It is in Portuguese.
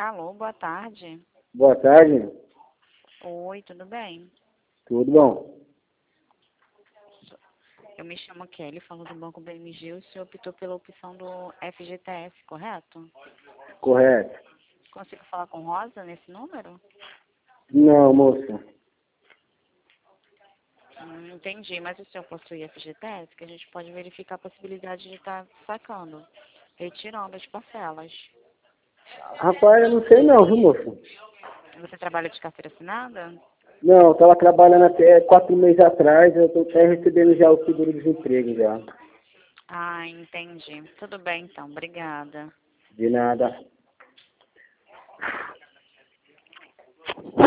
Alô, boa tarde. Boa tarde. Oi, tudo bem? Tudo bom? Eu me chamo Kelly, falo do Banco BMG. O senhor optou pela opção do FGTS, correto? Correto. Consigo falar com Rosa nesse número? Não, moça. Entendi, mas o senhor possui FGTS, que a gente pode verificar a possibilidade de estar sacando, retirando as parcelas. Rapaz, eu não sei não, viu, moça? Você trabalha de carteira assinada? Não, eu estava trabalhando até 4 meses atrás, eu estou até recebendo já o seguro-desemprego já. Ah, entendi. Tudo bem, então. Obrigada. De nada.